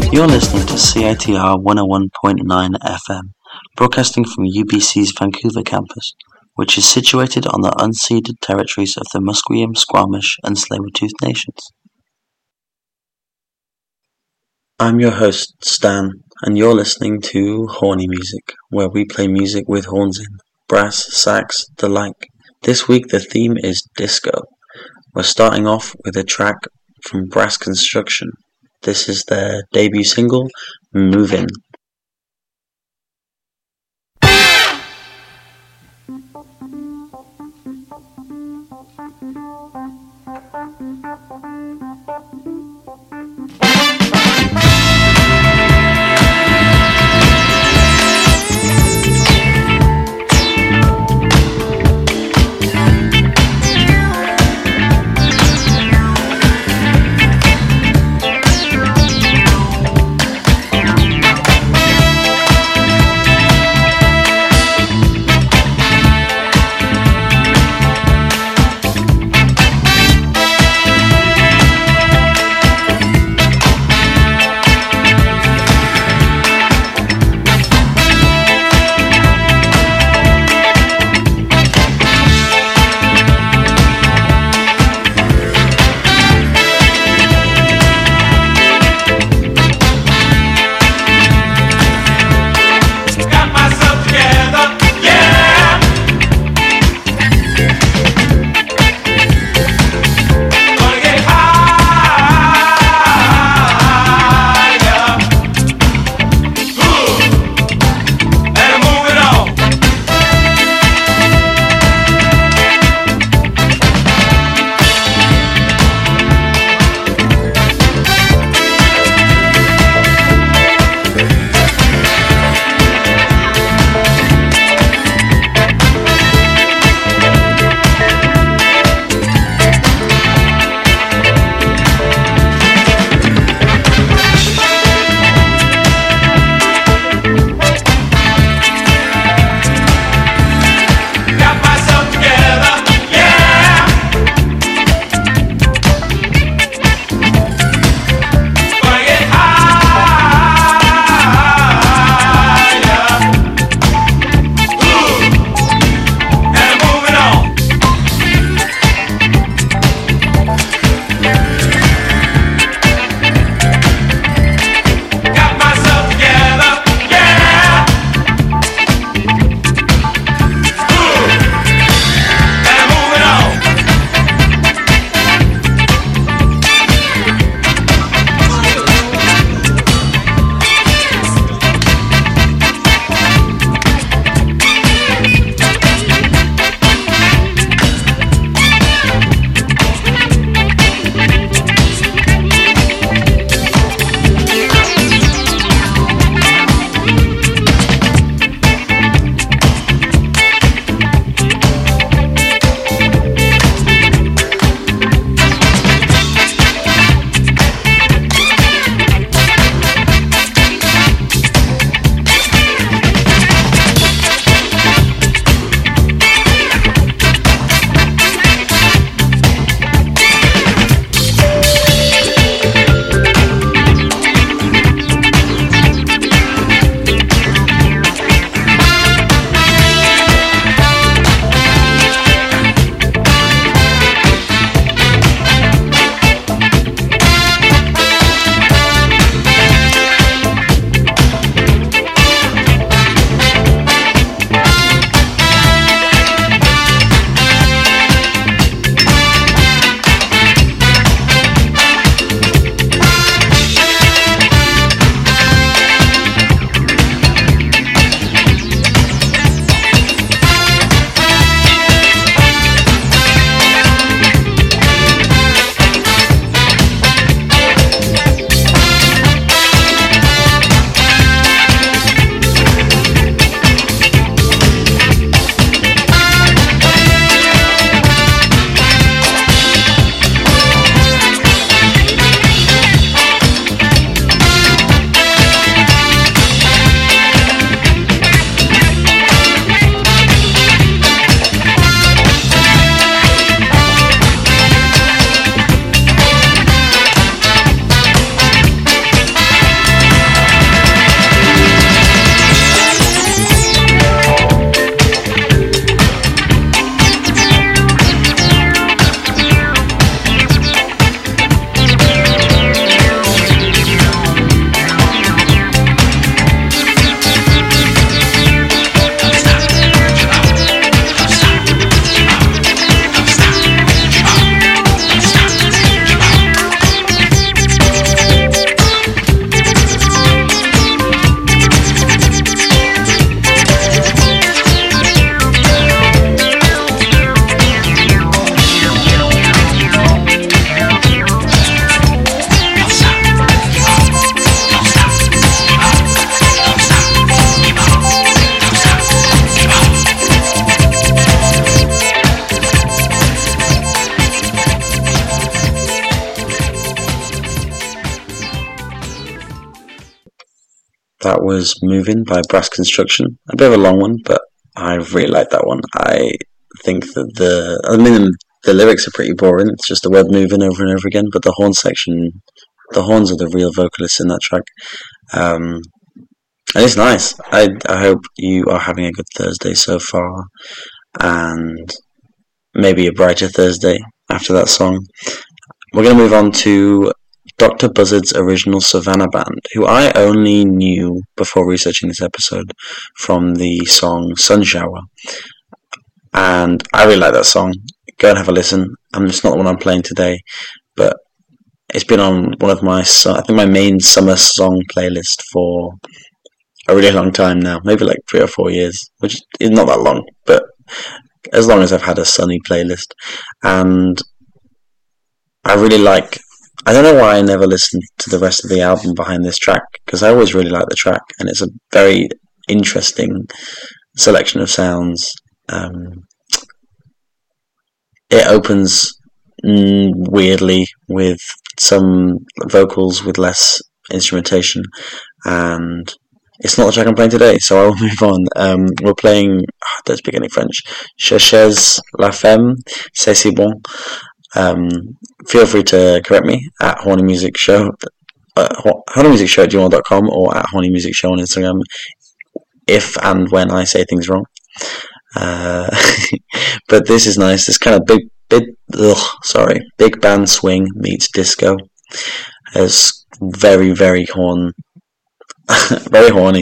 You're listening to CITR 101.9 FM, broadcasting from UBC's Vancouver campus, which is situated on the unceded territories of the Musqueam, Squamish, and Tsleil-Waututh nations. I'm your host, Stan, and you're listening to Horny Music, where we play music with horns in, brass, sax, the like. This week the theme is disco. We're starting off with a track from Brass Construction. This is their debut single, Move In. That was Moving by Brass Construction. A bit of a long one, but I really like that one. I think that the lyrics are pretty boring. It's just the word moving over and over again, but the horn section, the horns are the real vocalists in that track. And it's nice. I hope you are having a good Thursday so far, and maybe a brighter Thursday after that song. We're going to move on to Dr. Buzzard's original Savannah Band, who I only knew before researching this episode from the song Sun Shower. And I really like that song. Go and have a listen. It's not the one I'm playing today, but it's been on one of my, I think my main summer song playlist for a really long time now, maybe like 3 or 4 years, which is not that long, but as long as I've had a sunny playlist. And I really like, I don't know why I never listened to the rest of the album behind this track, because I always really like the track, and it's a very interesting selection of sounds. It opens weirdly with some vocals with less instrumentation, and it's not the track I'm playing today, so I will move on. We're playing, I don't speak any French, Cherchez la femme, c'est si bon. Feel free to correct me at Horny Music Show, hornymusicshow@gmail.com, or at Horny Music Show on Instagram if and when I say things wrong. But this is nice. This kind of big band swing meets disco. It's very, very very horny.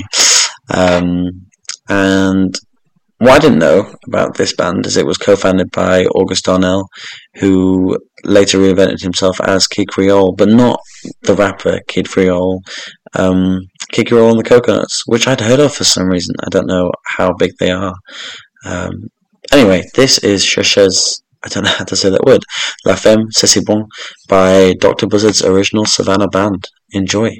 And what I didn't know about this band is it was co-founded by August Darnell, who later reinvented himself as Kid Creole, but not the rapper Kid Creole. Kid Creole and the Coconuts, which I'd heard of for some reason. I don't know how big they are. Anyway, this is Cherchez, I don't know how to say that word, La Femme, C'est si bon, by Dr. Buzzard's original Savannah Band. Enjoy.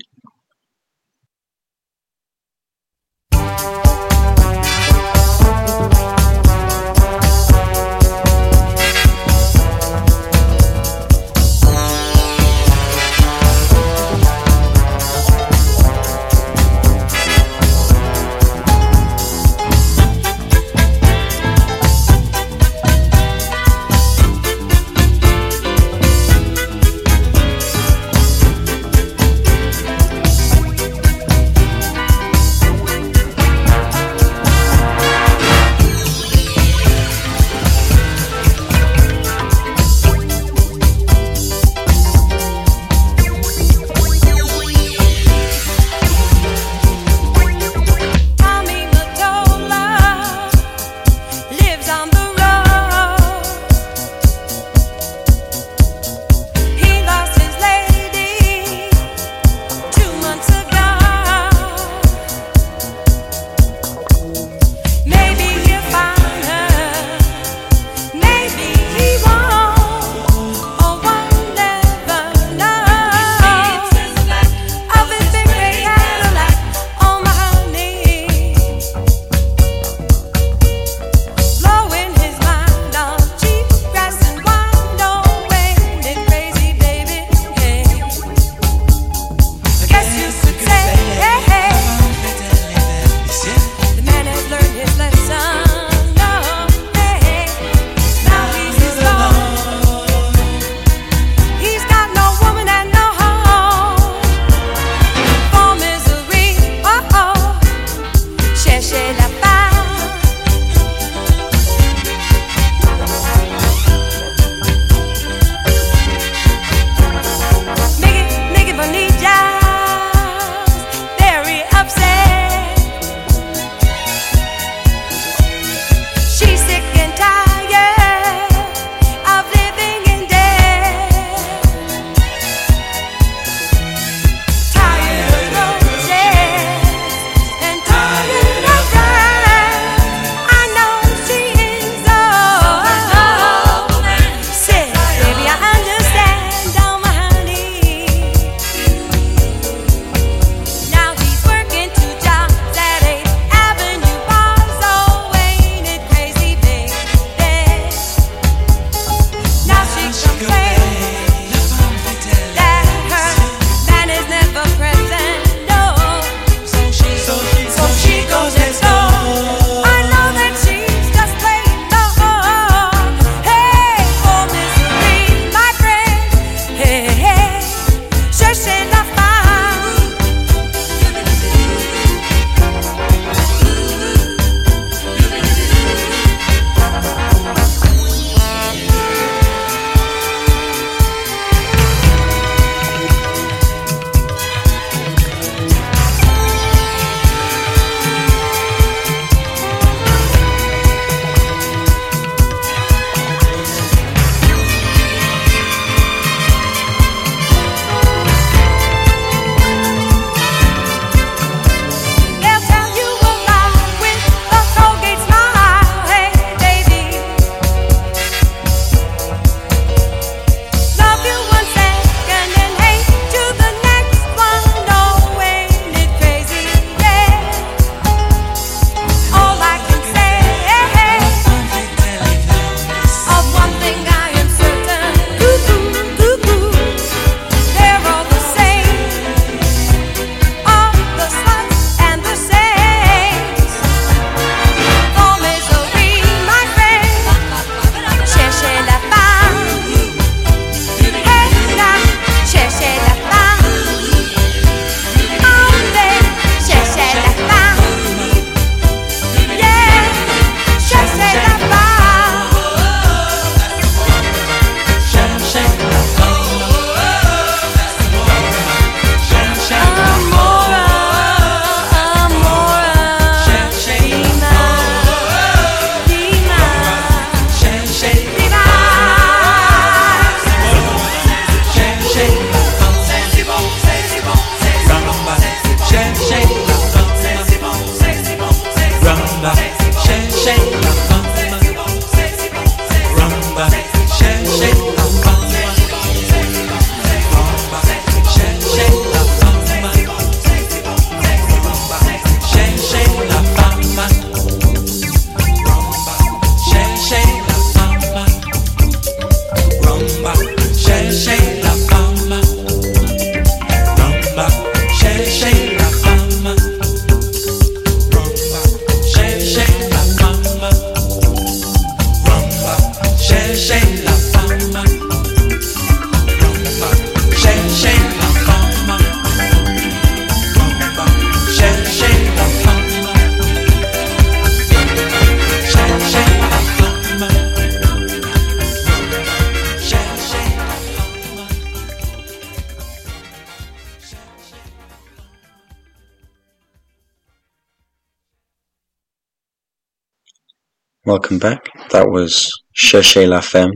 Welcome back. That was Cherchez la Femme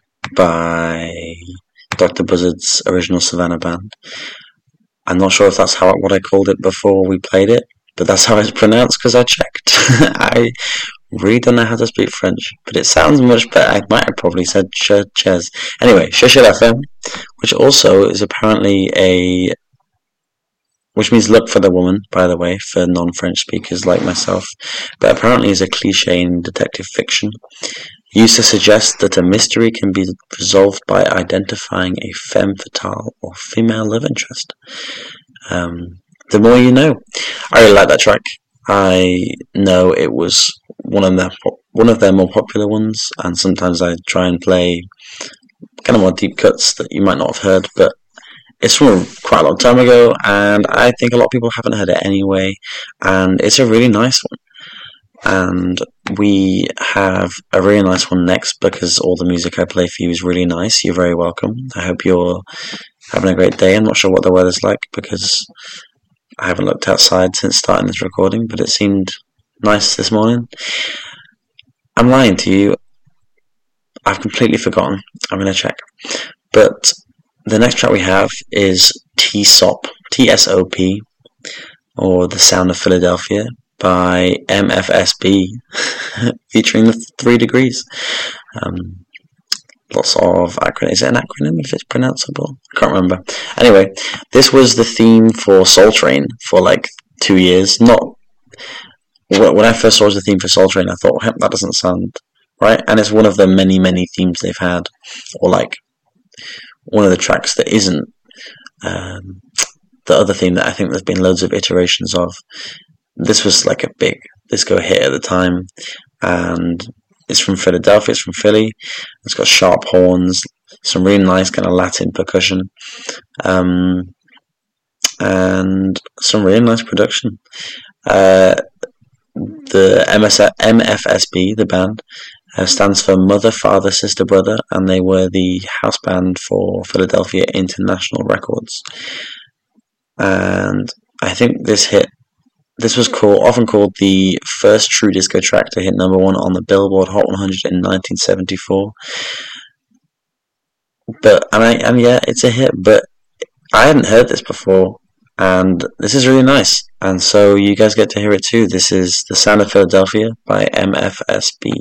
by Dr. Buzzard's original Savannah band. I'm not sure if that's what I called it before we played it, but that's how it's pronounced because I checked. I really don't know how to speak French, but it sounds much better. I might have probably said Cherchez. Anyway, Cherchez la Femme, which also is apparently which means look for the woman, by the way, for non-French speakers like myself, but apparently is a cliché in detective fiction, used to suggest that a mystery can be resolved by identifying a femme fatale or female love interest. The more you know. I really like that track. I know it was one of their more popular ones, and sometimes I try and play kind of more deep cuts that you might not have heard, but it's from quite a long time ago, and I think a lot of people haven't heard it anyway, and it's a really nice one. And we have a really nice one next, because all the music I play for you is really nice. You're very welcome. I hope you're having a great day. I'm not sure what the weather's like, because I haven't looked outside since starting this recording, but it seemed nice this morning. I'm lying to you. I've completely forgotten. I'm going to check. But the next track we have is T-SOP, T-S-O-P, or The Sound of Philadelphia, by MFSB, featuring the 3 Degrees. Lots of acronyms. Is it an acronym if it's pronounceable? I can't remember. Anyway, this was the theme for Soul Train for like 2 years. Not when I first saw the theme for Soul Train, I thought, that doesn't sound right. And it's one of the many, many themes they've had, or like one of the tracks that isn't the other theme that I think there's been loads of iterations of. This was like a big disco hit at the time, and it's from Philadelphia, it's from Philly. It's got sharp horns, some really nice kind of Latin percussion, and some really nice production. The MFSB, the band, stands for Mother, Father, Sister, Brother, and they were the house band for Philadelphia International Records. And I think this was often called the first true disco track to hit number 1 on the Billboard Hot 100 in 1974. But yeah, it's a hit. But I hadn't heard this before, and this is really nice. And so you guys get to hear it too. This is The Sound of Philadelphia by MFSB.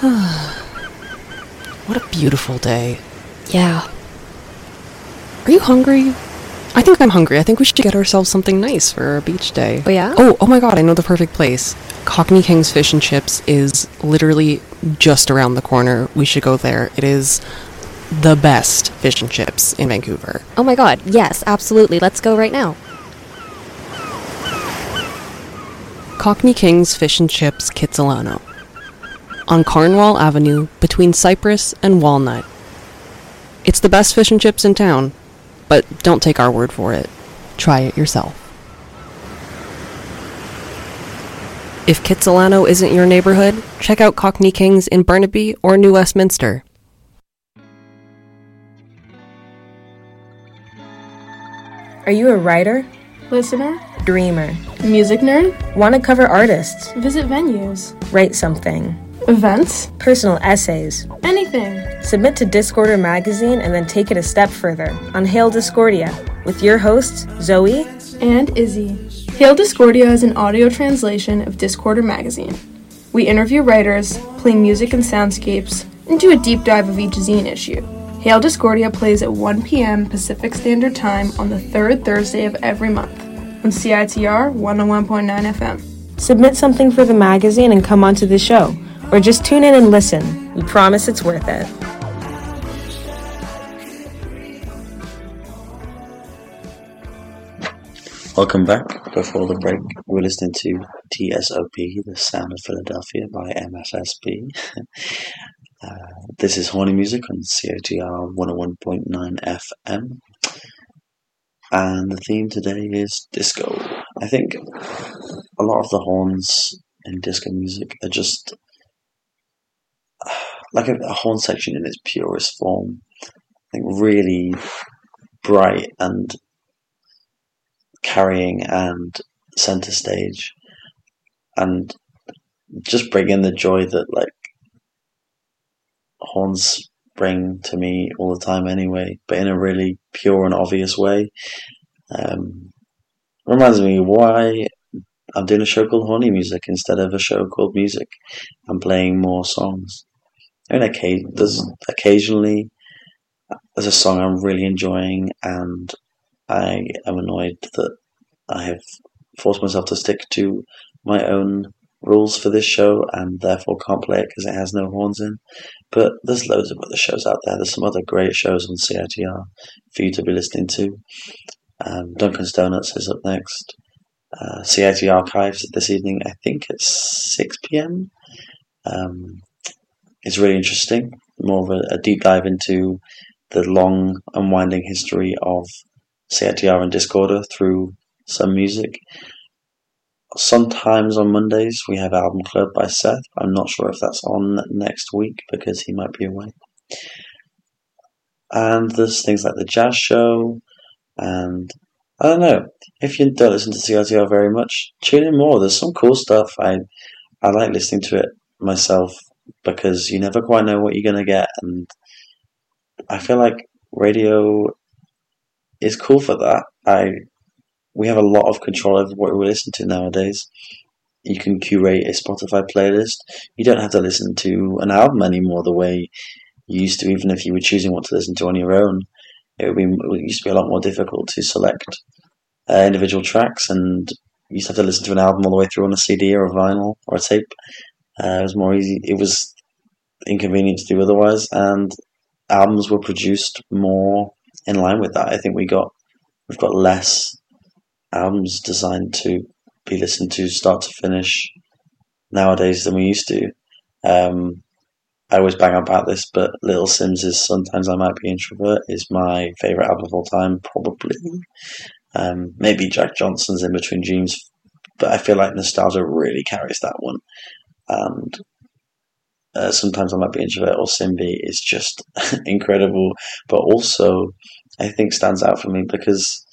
What a beautiful day. Yeah. Are you hungry? I think I'm hungry. I think we should get ourselves something nice for our beach day. Oh, yeah? Oh my god, I know the perfect place. Cockney King's Fish and Chips is literally just around the corner. We should go there. It is the best fish and chips in Vancouver. Oh my god, yes, absolutely. Let's go right now. Cockney King's Fish and Chips, Kitsilano. On Cornwall Avenue, between Cypress and Walnut. It's the best fish and chips in town, but don't take our word for it. Try it yourself. If Kitsilano isn't your neighborhood, check out Cockney King's in Burnaby or New Westminster. Are you a writer? Listener? Dreamer? Music nerd? Want to cover artists? Visit venues? Write something? Events? Personal essays? Anything. Submit to Discorder magazine and then take it a step further on Hail Discordia with your hosts, Zoe and Izzy. Hail Discordia is an audio translation of Discorder magazine. We interview writers, play music and soundscapes, and do a deep dive of each zine issue. Hail Discordia plays at 1 p.m. Pacific Standard Time on the third Thursday of every month on CITR 101.9 FM. Submit something for the magazine and come onto the show, or just tune in and listen. We promise it's worth it. Welcome back. Before the break, we're listening to TSOP, The Sound of Philadelphia by MFSB. This is Horny Music on CITR 101.9 FM. And the theme today is disco. I think a lot of the horns in disco music are just like a horn section in its purest form. I think really bright and carrying and center stage, and just bringing the joy that like horns bring to me all the time anyway, but in a really pure and obvious way. Reminds me why I'm doing a show called Horny Music instead of a show called Music. I'm playing more songs. And occasionally there's a song I'm really enjoying, and I am annoyed that I have forced myself to stick to my own rules for this show and therefore can't play it because it has no horns in. But there's loads of other shows out there. There's some other great shows on CITR for you to be listening to. Duncan's Donuts is up next. CITR Archives this evening, I think it's 6 p.m. It's really interesting. More of a deep dive into the long and winding history of CITR and Discorder through some music. Sometimes on Mondays we have Album Club by Seth. I'm not sure if that's on next week because he might be away. And there's things like the Jazz Show, and I don't know, if you don't listen to CITR very much, tune in more. There's some cool stuff. I like listening to it myself because you never quite know what you're going to get, and I feel like radio is cool for that. We have a lot of control over what we listen to nowadays. You can curate a Spotify playlist. You don't have to listen to an album anymore the way you used to, even if you were choosing what to listen to on your own. It used to be a lot more difficult to select individual tracks, and you used to have to listen to an album all the way through on a CD or a vinyl or a tape. It was more easy. It was inconvenient to do otherwise, and albums were produced more in line with that. I think we've got less albums designed to be listened to start to finish nowadays than we used to. I always bang about this, but Little Sims's Sometimes I Might Be Introvert is my favourite album of all time, probably. Maybe Jack Johnson's In Between Dreams, but I feel like nostalgia really carries that one. And Sometimes I Might Be Introvert or Simbi is just incredible, but also I think stands out for me because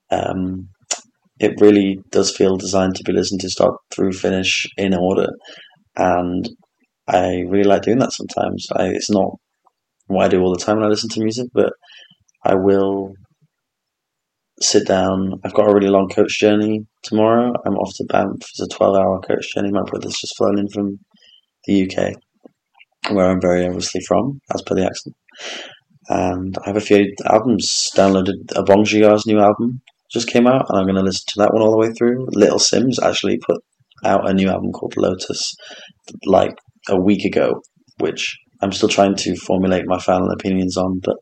it really does feel designed to be listened to start through finish in order, and I really like doing that sometimes. It's not what I do all the time when I listen to music, but I will sit down. I've got a really long coach journey tomorrow. I'm off to Banff. It's a 12-hour coach journey. My brother's just flown in from the UK. where I'm very obviously from, as per the accent. And I have a few albums downloaded. Bong Jigar's new album just came out, and I'm going to listen to that one all the way through. Little Sims actually put out a new album called Lotus like a week ago, which I'm still trying to formulate my final opinions on, but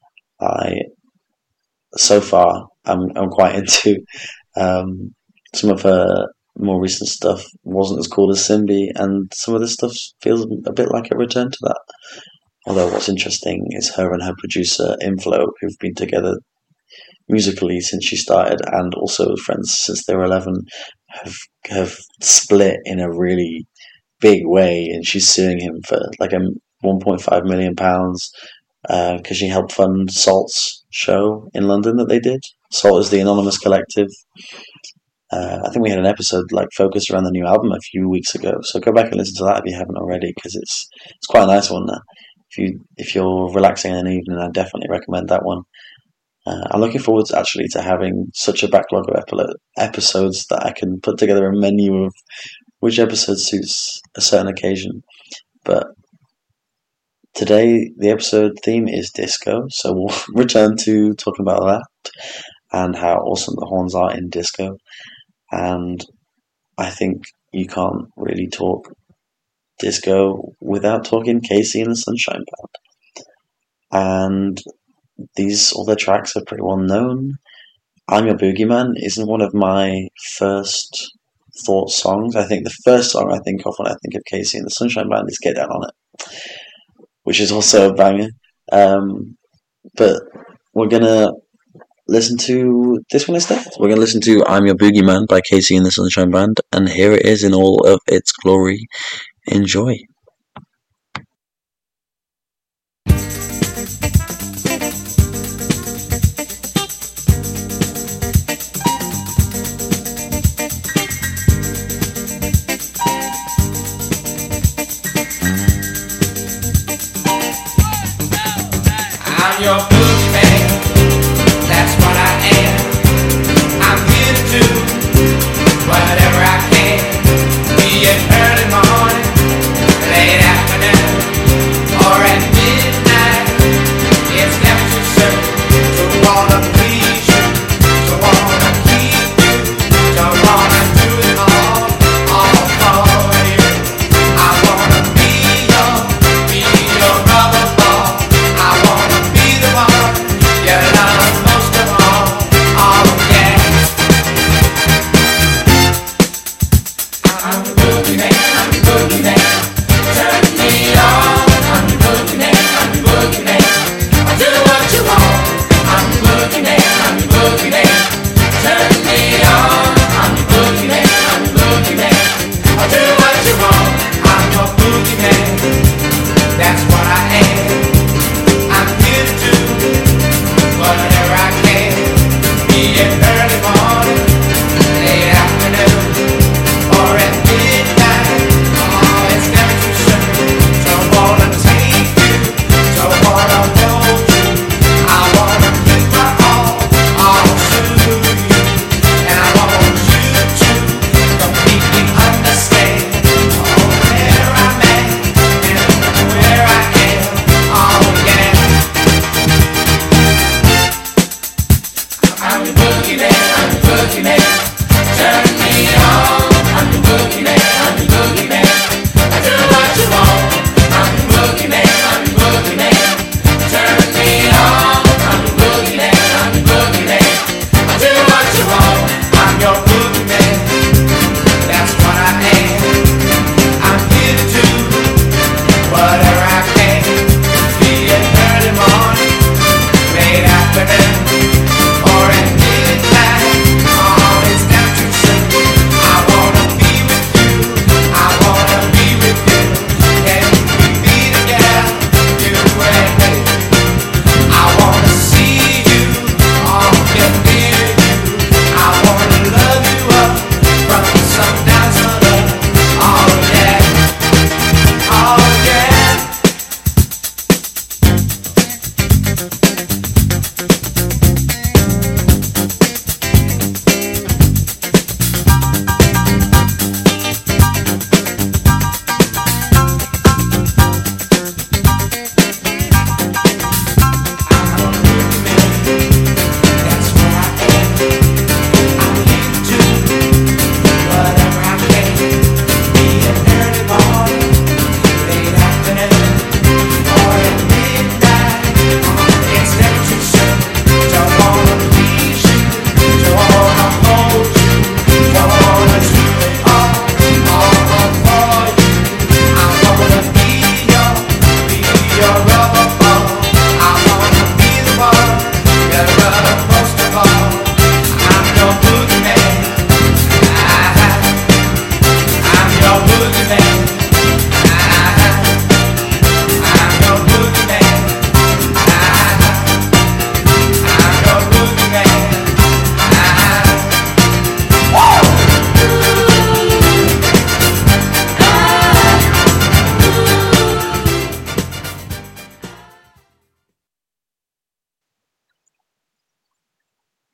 so far I'm quite into some of her more recent stuff. Wasn't as cool as Simbi, and some of the stuff feels a bit like a return to that. Although what's interesting is her and her producer Inflo, who've been together musically since she started, and also friends since they were 11, have split in a really big way, and she's suing him for like £1.5 million because she helped fund Salt's show in London that they did. Salt is the anonymous collective. I think we had an episode like focused around the new album a few weeks ago, so go back and listen to that if you haven't already, because it's quite a nice one. If you're relaxing in an evening, I definitely recommend that one. I'm looking forward to having such a backlog of episodes that I can put together a menu of which episode suits a certain occasion. But today, the episode theme is disco, so we'll return to talking about that and how awesome the horns are in disco. And I think you can't really talk disco without talking KC and the Sunshine Band. And all their tracks are pretty well known. I'm Your Boogeyman isn't one of my first thought songs. I think the first song I think of when I think of KC and the Sunshine Band is Get Down On It, which is also a banger. But we're going to listen to this one instead. We're going to listen to I'm Your Boogeyman by KC and the Sunshine Band, and here it is in all of its glory. Enjoy. I'm your boogeyman, that's what I am. I'm here to do whatever I can. Be it early morning, late afternoon, or at midnight. It's never too soon to wanna please you, to wanna keep you, to wanna do it all for you. I wanna be your rubber ball. I wanna be the one you love most of all. Oh yeah. I'm the boogeyman, I'm the boogeyman. Turn me on. I'm the boogeyman, I'm the boogeyman. I'll do what you want. I'm the boogeyman, I'm the boogeyman. Turn me on. I'm the boogeyman, I'm the boogeyman. I'll do what you want. I'm your boogeyman. That's what I am. I'm here to do whatever I can. Be it early morning, late afternoon, or at midnight. Oh, it's never too soon to wanna take you, to wanna hold you. I wanna give my all to you, and I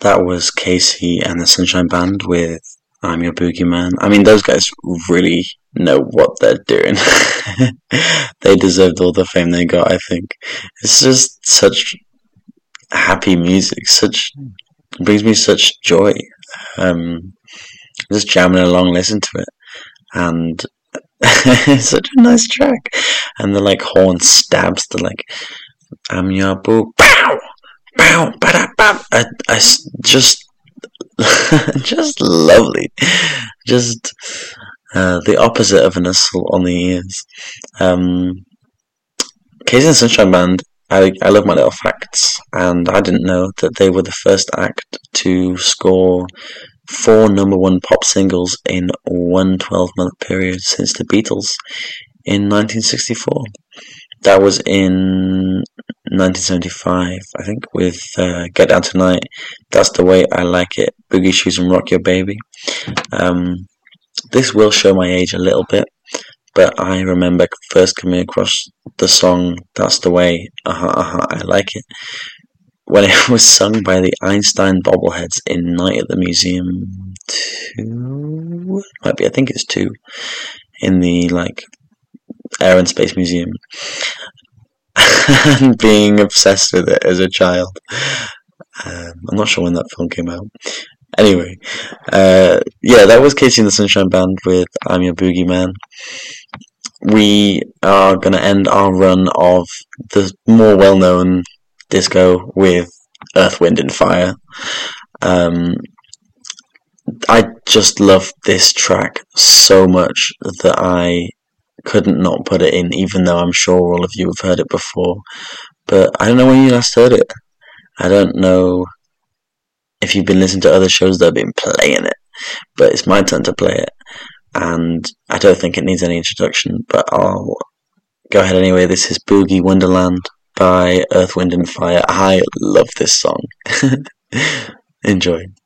that was Casey and the Sunshine Band with I'm Your Boogeyman. I mean, those guys really know what they're doing. They deserved all the fame they got, I think. It's just such happy music, brings me such joy. Just jamming along, listen to it, and it's such a nice track. And the like horn stabs the like I'm your boo, pow, pow, ba ba. I just just lovely, just the opposite of an assault on the ears. Casey and Sunshine Band. I love my little facts, and I didn't know that they were the first act to score 4 #1 pop singles in one 12-month period since the Beatles in 1964. That was in 1975, I think, with Get Down Tonight, That's the Way I Like It, Boogie Shoes and Rock Your Baby. This will show my age a little bit, but I remember first coming across the song That's the Way I Like It when it was sung by the Einstein Bobbleheads in Night at the Museum 2, might be, I think it's 2, in the like Air and Space Museum, and being obsessed with it as a child. I'm not sure when that film came out. Anyway, yeah, that was Casey and the Sunshine Band with I'm Your Boogeyman. We are going to end our run of the more well-known disco with Earth, Wind and Fire. I just love this track so much that I couldn't not put it in, even though I'm sure all of you have heard it before. But I don't know when you last heard it. I don't know if you've been listening to other shows that have been playing it, but it's my turn to play it, and I don't think it needs any introduction, but I'll go ahead anyway. This is Boogie Wonderland by Earth, Wind and Fire. I love this song. Enjoy.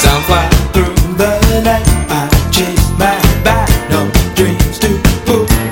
Through the night, I chase my bottom dreams to put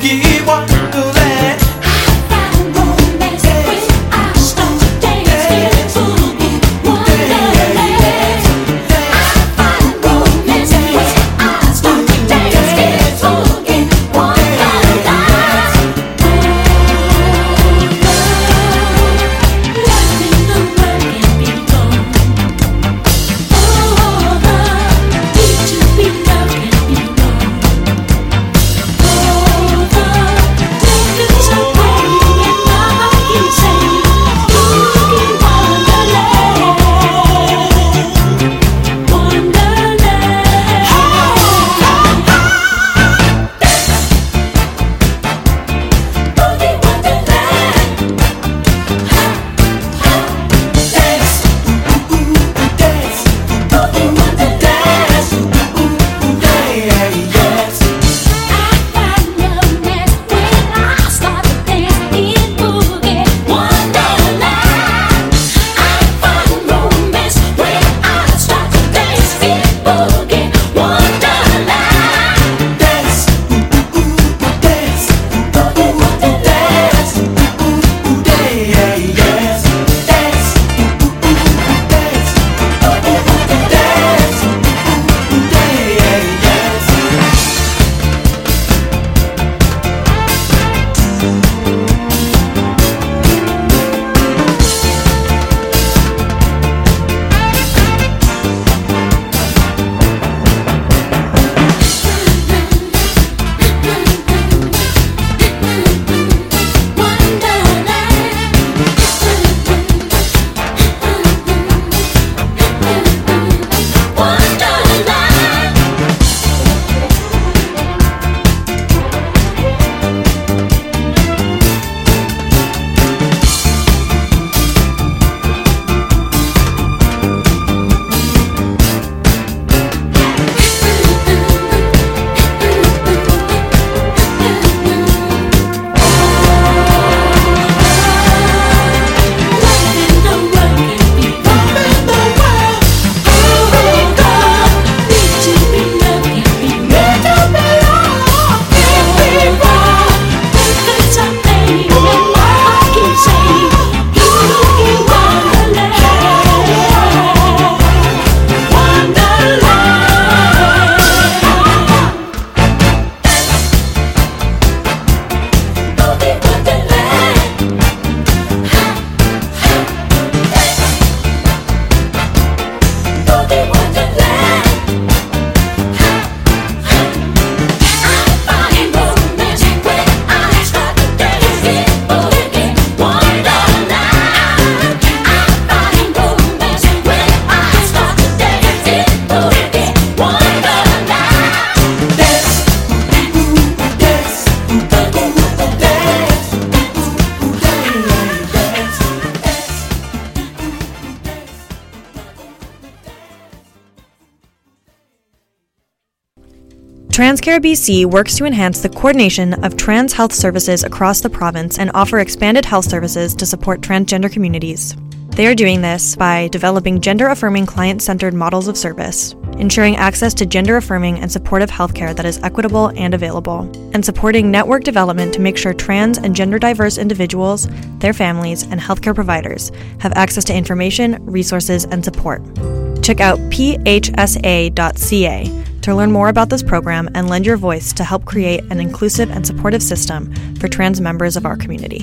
TransCare BC works to enhance the coordination of trans health services across the province and offer expanded health services to support transgender communities. They are doing this by developing gender-affirming client-centered models of service, ensuring access to gender-affirming and supportive healthcare that is equitable and available, and supporting network development to make sure trans and gender-diverse individuals, their families, and healthcare providers have access to information, resources, and support. Check out phsa.ca to learn more about this program and lend your voice to help create an inclusive and supportive system for trans members of our community.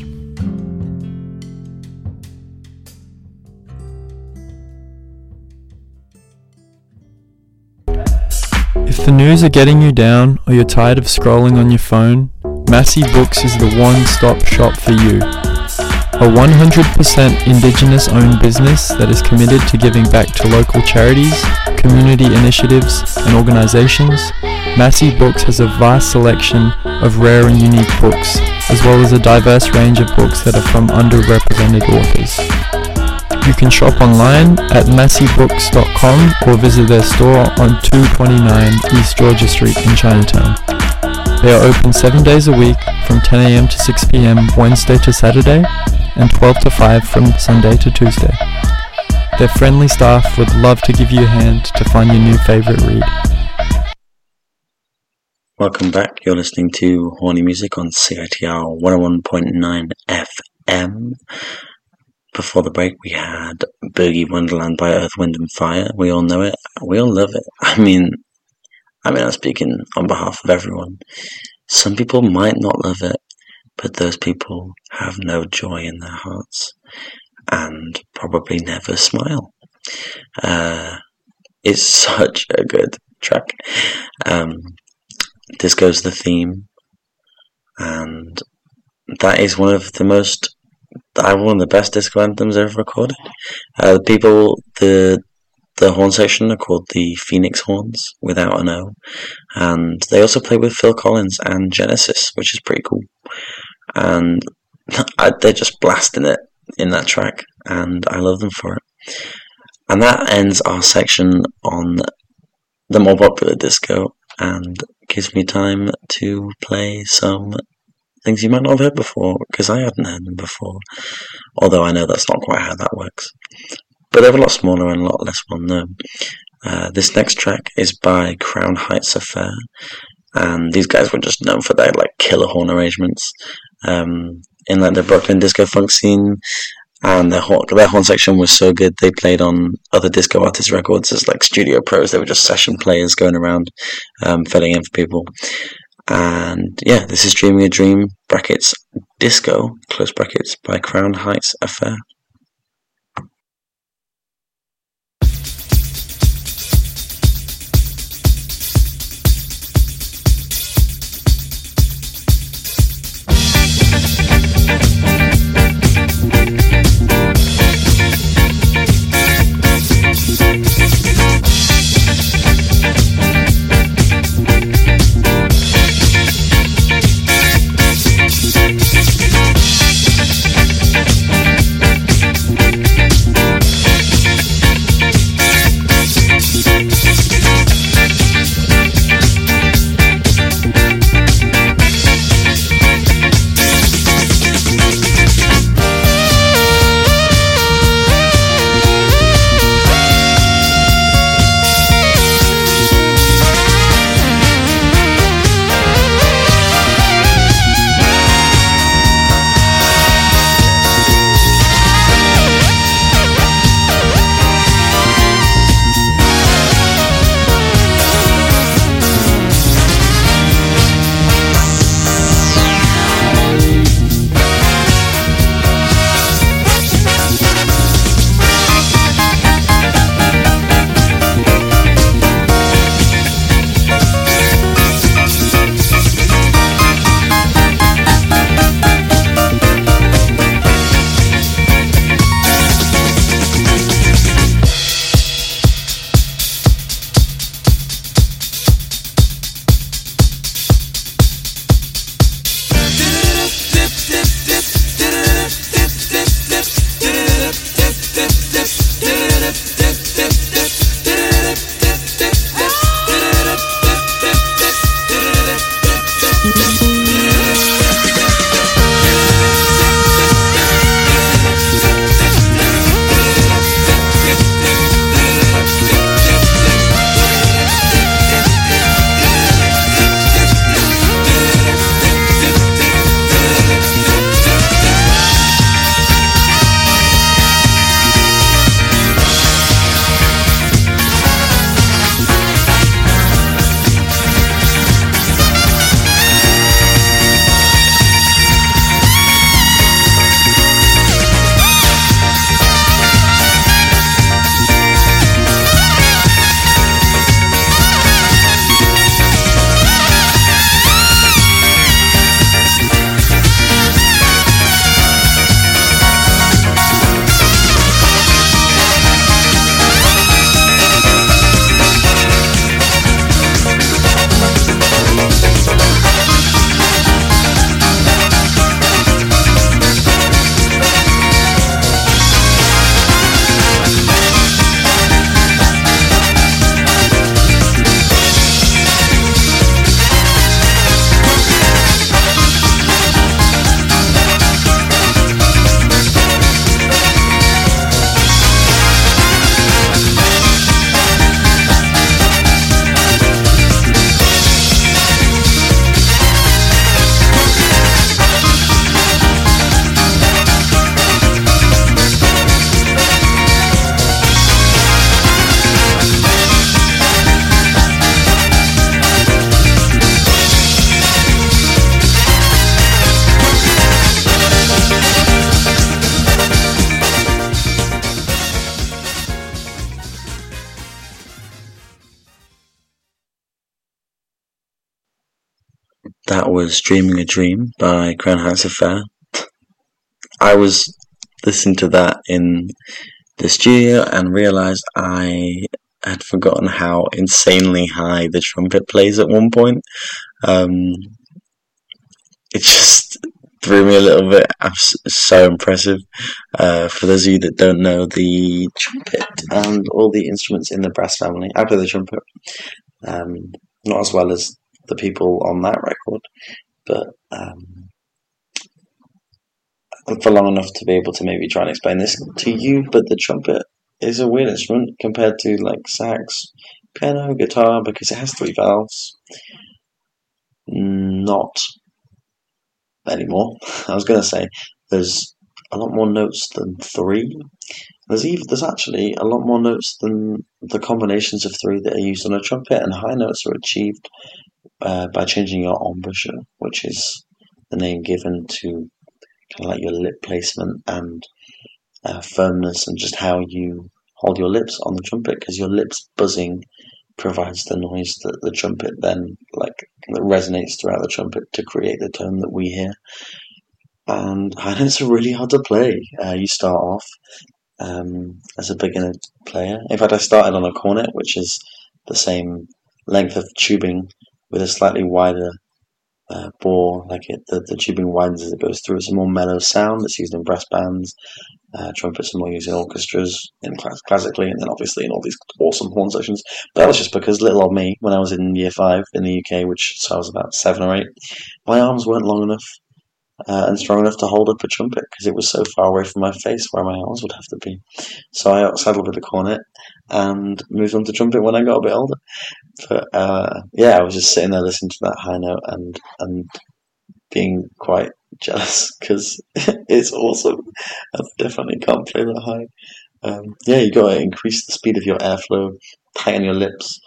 If the news are getting you down or you're tired of scrolling on your phone, Massey Books is the one-stop shop for you. A 100% Indigenous-owned business that is committed to giving back to local charities, community initiatives, and organizations, Massey Books has a vast selection of rare and unique books, as well as a diverse range of books that are from underrepresented authors. You can shop online at masseybooks.com or visit their store on 229 East Georgia Street in Chinatown. They are open 7 days a week from 10 a.m. to 6 p.m. Wednesday to Saturday and 12 to 5 from Sunday to Tuesday. Their friendly staff would love to give you a hand to find your new favorite read. Welcome back. You're listening to Horny Music on CITR 101.9 FM. Before the break, we had Boogie Wonderland by Earth, Wind and Fire. We all know it. We all love it. I mean, I'm speaking on behalf of everyone. Some people might not love it, but those people have no joy in their hearts and probably never smile. It's such a good track. Disco's the theme, and that is one of the best disco anthems ever recorded. The horn section are called the Phoenix Horns, without an O, and they also play with Phil Collins and Genesis, which is pretty cool. And they're just blasting it in that track, and I love them for it. And that ends our section on the more popular disco, and gives me time to play some things you might not have heard before, because I hadn't heard them before, although I know that's not quite how that works. But they're a lot smaller and a lot less well known. This next track is by Crown Heights Affair, and these guys were just known for their killer horn arrangements in the Brooklyn disco funk scene, and their horn section was so good they played on other disco artists' records as studio pros. They were just session players going around filling in for people. And yeah, this is Dreaming a Dream brackets disco close brackets by Crown Heights Affair. That was Dreaming a Dream by Crown Heights Affair. I was listening to that in the studio and realised I had forgotten how insanely high the trumpet plays at one point. It just threw me a little bit. It's so impressive. For those of you that don't know, the trumpet and all the instruments in the brass family, I play the trumpet. Not as well as the people on that record, but for long enough to be able to maybe try and explain this to you. But the trumpet is a weird instrument compared to like sax, piano, guitar, because it has 3 valves. Not anymore. I was going to say there's a lot more notes than 3. There's actually a lot more notes than the combinations of 3 that are used on a trumpet, and high notes are achieved by changing your embouchure, which is the name given to kind of like your lip placement and firmness and just how you hold your lips on the trumpet, because your lips buzzing provides the noise that the trumpet then that resonates throughout the trumpet to create the tone that we hear. And high notes are really hard to play. You start off as a beginner player. In fact, I started on a cornet, which is the same length of tubing with a slightly wider bore. The tubing widens as it goes through. It's a more mellow sound that's used in brass bands. Trumpets are more used in orchestras, classically, and then obviously in all these awesome horn sections. But that was just because little old me, when I was in year 5 in the UK, so I was about 7 or 8, my arms weren't long enough and strong enough to hold up a trumpet because it was so far away from my face where my arms would have to be. So I settled with the cornet and moved on to trumpet when I got a bit older. But I was just sitting there listening to that high note and being quite jealous because it's awesome. I definitely can't play that high. You got to increase the speed of your airflow, tighten your lips.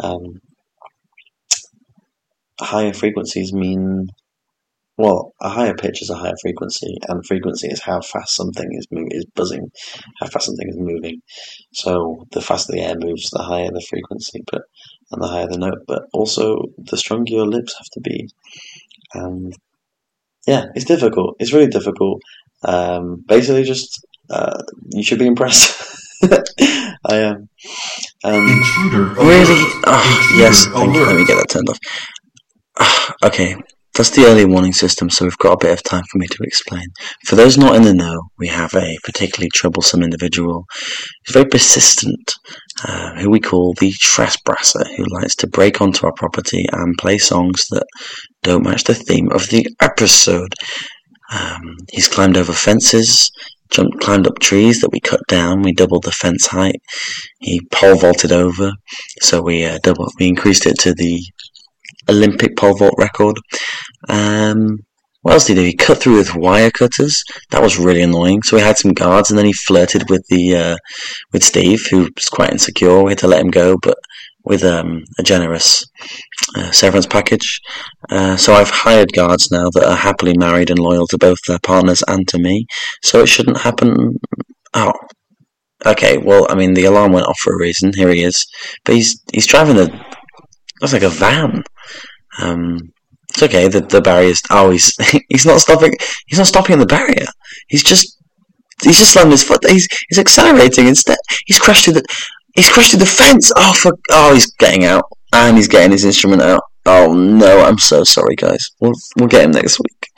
Higher frequencies mean, well, a higher pitch is a higher frequency, and frequency is how fast something is buzzing, how fast something is moving. So the faster the air moves, the higher the frequency, and the higher the note. But also, the stronger your lips have to be. And it's difficult. It's really difficult. Basically, just you should be impressed. I am. Really? Yes. Thank you. Let me get that turned off. Okay. That's the early warning system, so we've got a bit of time for me to explain. For those not in the know, we have a particularly troublesome individual who's very persistent, who we call the tresbrasser, who likes to break onto our property and play songs that don't match the theme of the episode. He's climbed over fences, climbed up trees that we cut down. We doubled the fence height. He pole vaulted over, so we increased it to the Olympic pole vault record. What else did he do? He cut through with wire cutters. That was really annoying. So we had some guards, and then he flirted with with Steve, who was quite insecure. We had to let him go, but with a generous severance package. So I've hired guards now that are happily married and loyal to both their partners and to me. So it shouldn't happen. Oh, okay. Well, I mean, the alarm went off for a reason. Here he is, but he's driving looks like a van. It's okay. The barrier's. Oh, he's not stopping. He's not stopping on the barrier. He's just slamming his foot. He's accelerating instead. He's crashed through the fence. Oh, he's getting out and he's getting his instrument out. Oh no, I'm so sorry, guys. We'll get him next week.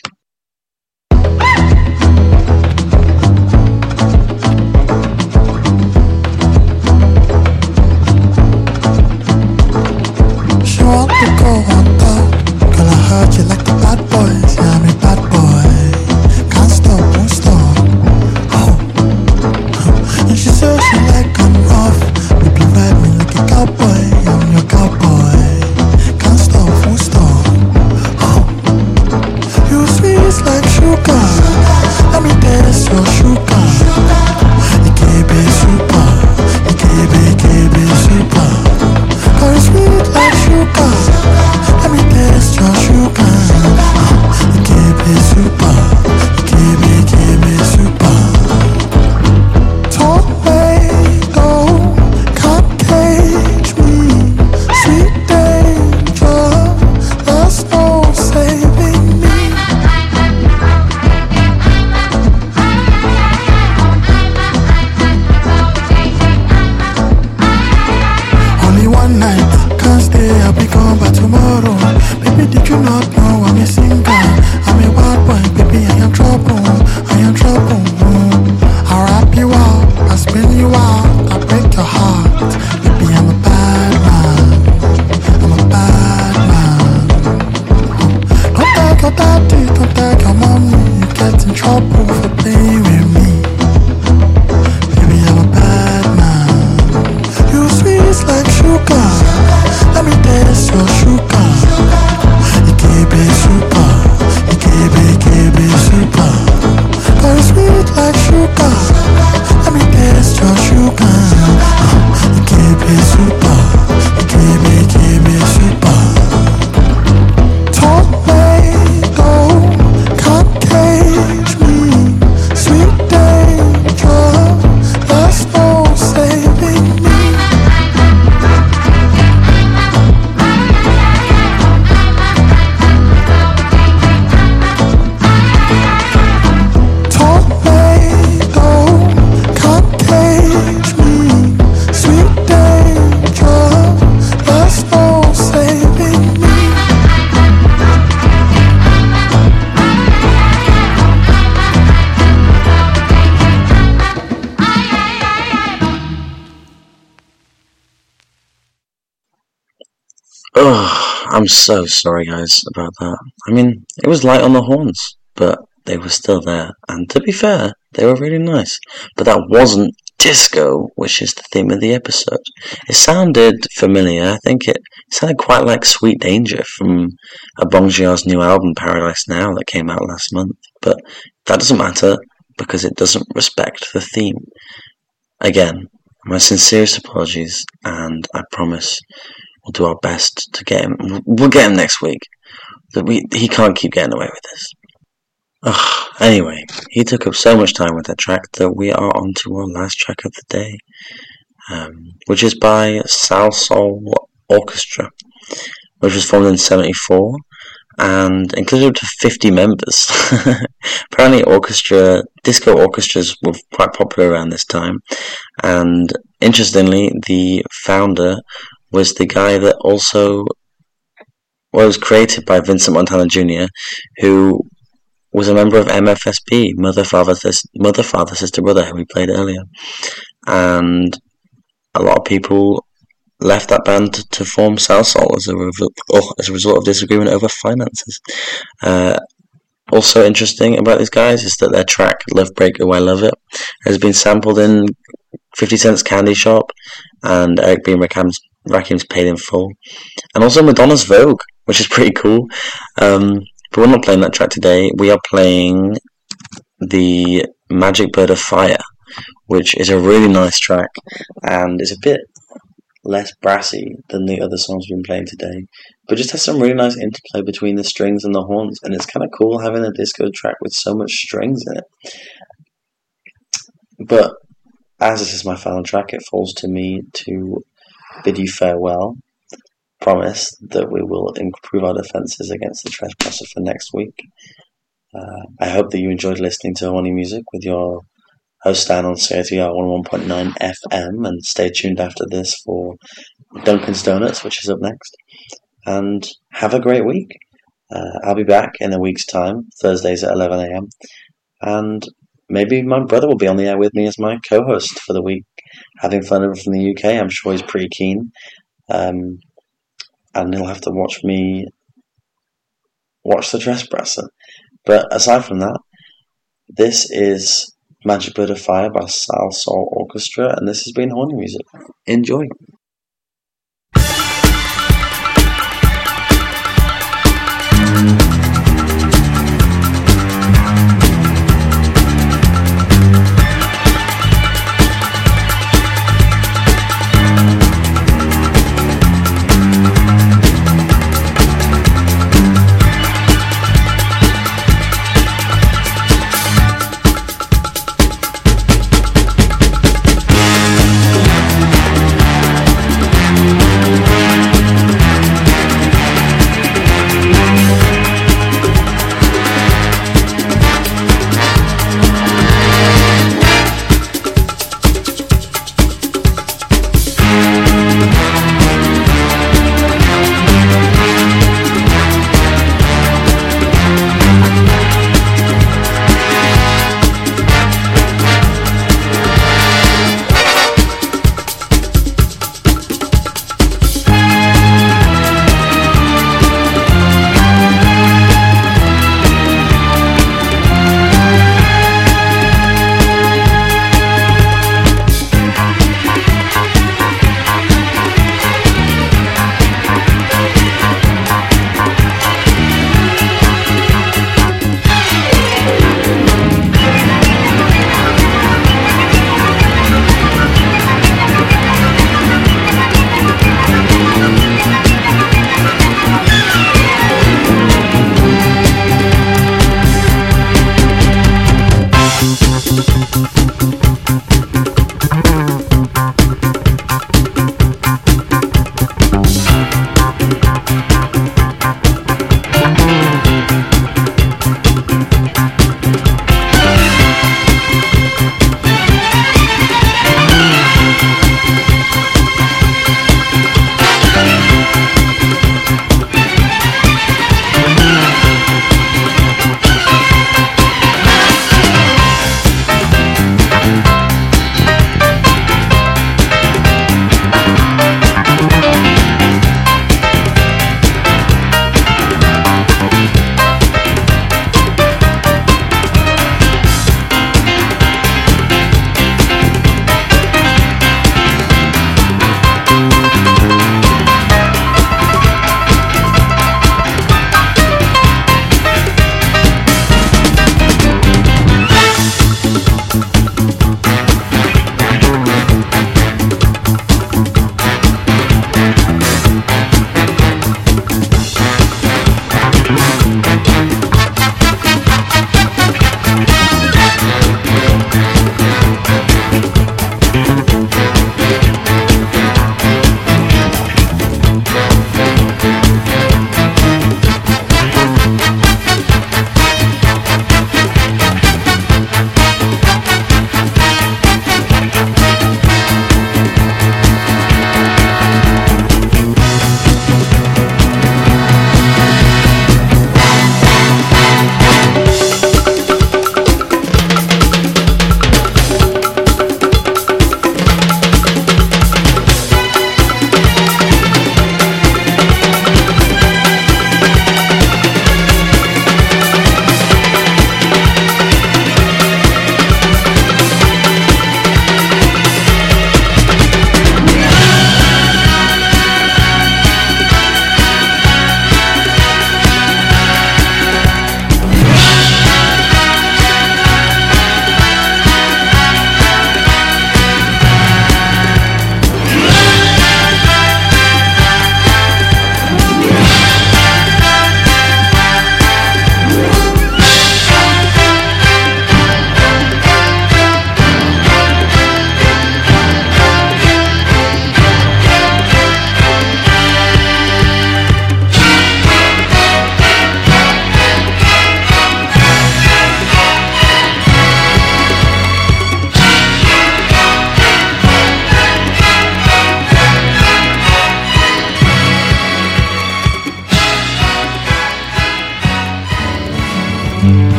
You like the bad boys, yeah, I'm a bad boy. Can't stop, won't stop. And she says she like I'm rough. We be riding like a cowboy, I'm your cowboy. Can't stop, won't stop. You sweet like sugar. Let me taste your sugar. You can't be super. You can't be super. Girl, you sweet like sugar. Let me taste your sugar. You can't be super. You can't be super. Tornado can't cage me. Sweet danger, there's no Oh, I'm so sorry, guys, about that. I mean, it was light on the horns, but they were still there. And to be fair, they were really nice. But that wasn't disco, which is the theme of the episode. It sounded familiar. I think it sounded quite like Sweet Danger from Abongjiar's new album, Paradise Now, that came out last month. But that doesn't matter, because it doesn't respect the theme. Again, my sincerest apologies, and I promise we'll do our best to get him. We'll get him next week. He can't keep getting away with this. Anyway, he took up so much time with that track that we are on to our last track of the day, which is by Salsoul Orchestra, which was formed in 1974 and included up to 50 members. Apparently disco orchestras were quite popular around this time, and interestingly, the founder was the guy that also was created by Vincent Montana Jr., who was a member of MFSB, Mother, Father, Sister, Brother, who we played earlier. And a lot of people left that band to form Salsoul as a result of disagreement over finances. Also interesting about these guys is that their track, Love Break Oh I Love It, has been sampled in 50 Cent's Candy Shop and Eric B. Rakim's Paid in Full, and also Madonna's Vogue, which is pretty cool. But we're not playing that track today. We are playing the Magic Bird of Fire, which is a really nice track and is a bit less brassy than the other songs we've been playing today, but just has some really nice interplay between the strings and the horns, and it's kind of cool having a disco track with so much strings in it. But as this is my final track, it falls to me to bid you farewell. Promise that we will improve our defences against the trespasser for next week. I hope that you enjoyed listening to Horny Music with your host Stan on CITR 101.9 FM, and stay tuned after this for Duncan's Donuts, which is up next. And have a great week. I'll be back in a week's time, Thursdays at 11 a.m. And maybe my brother will be on the air with me as my co-host for the week, having fun over from the UK. I'm sure he's pretty keen. And he'll have to watch me watch the Trespasser. But aside from that, this is Magic Bird of Fire by Salsoul Orchestra, and this has been Horny Music. Enjoy.